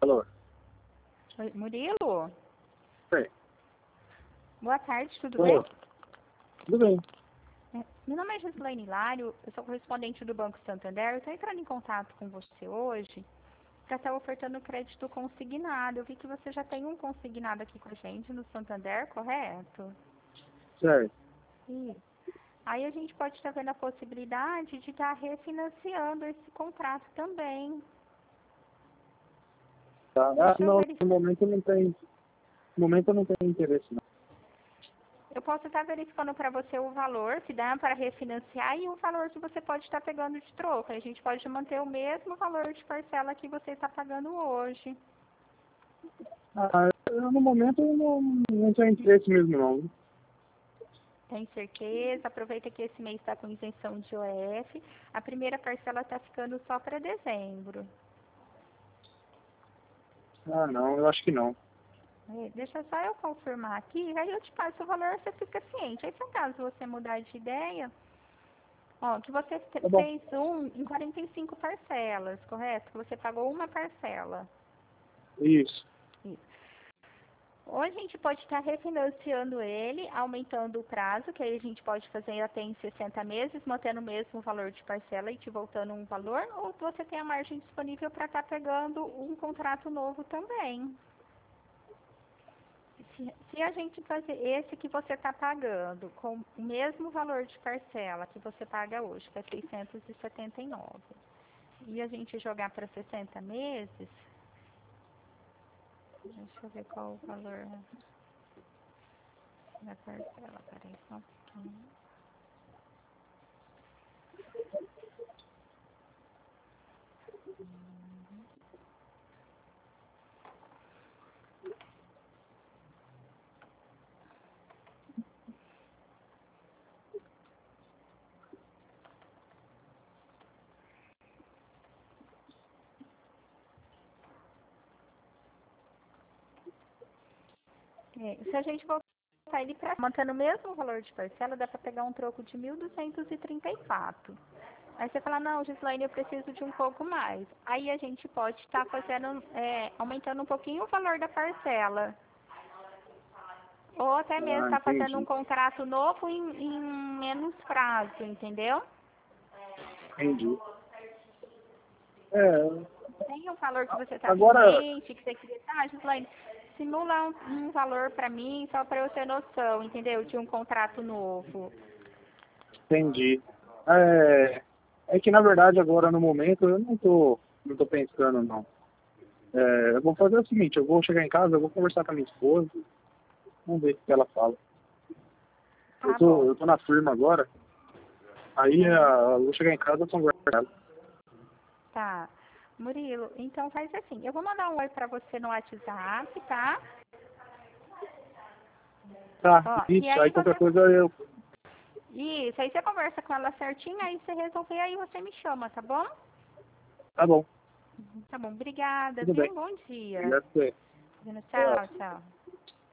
Alô? Oi, Murilo? Oi. Boa tarde, tudo Oi. bem? Tudo bem. Meu nome é Gislaine Hilário, eu sou correspondente do Banco Santander. Eu estou entrando em contato com você hoje para estar ofertando crédito consignado. Eu vi que você já tem um consignado aqui com a gente no Santander, correto? Certo. Isso. Aí a gente pode estar vendo a possibilidade de estar refinanciando esse contrato também. Tá. Deixa eu Não, verificar. no momento não tem. No momento eu não tenho interesse, não. Eu posso estar verificando para você o valor que dá para refinanciar e o valor que você pode estar pegando de troco. A gente pode manter o mesmo valor de parcela que você está pagando hoje. No momento eu não tenho interesse mesmo, não. Tem certeza? Aproveita que esse mês está com isenção de IOF. A primeira parcela está ficando só para dezembro. Não, eu acho que não. Deixa só eu confirmar aqui, aí eu te passo o valor, você fica ciente. Aí se caso você mudar de ideia, ó, que você Tá bom. fez em 45 parcelas, correto? Que você pagou uma parcela. Isso. Isso. Ou a gente pode estar refinanciando ele, aumentando o prazo, que aí a gente pode fazer até em 60 meses, mantendo o mesmo valor de parcela e te voltando um valor, ou você tem a margem disponível para estar pegando um contrato novo também. Se a gente fazer esse que você está pagando com o mesmo valor de parcela que você paga hoje, que é 679, e a gente jogar para 60 meses, deixa eu ver qual o valor da parcela, peraí só um pouquinho. Se a gente voltar ele para mantendo o mesmo valor de parcela, dá para pegar um troco de 1.234. Aí você fala, não, Gislaine, eu preciso de um pouco mais. Aí a gente pode estar fazendo, aumentando um pouquinho o valor da parcela. Ou até mesmo estar fazendo um Entendi. contrato novo em menos prazo, entendeu? Entendi. Tem um valor que você está em Agora, mente, que você queria, Gislaine, simula um valor para mim, só para eu ter noção, entendeu? De um contrato novo. entendi. É que na verdade agora no momento eu não tô pensando, não. Eu vou fazer o seguinte, eu vou chegar em casa, eu vou conversar com a minha esposa, vamos ver o que ela fala. Tá bom. Eu tô na firma agora, aí eu vou chegar em casa e converso com ela. Tá. Murilo, então faz assim, eu vou mandar um oi pra você no WhatsApp, tá? Tá, Ó, e isso, aí aí qualquer você... coisa eu... Isso, aí você conversa com ela certinho, aí você resolver, aí você me chama, tá bom? Tá bom, Tá bom, obrigada, tudo bem. viu? Bom dia. Obrigado por você. Tchau, tchau.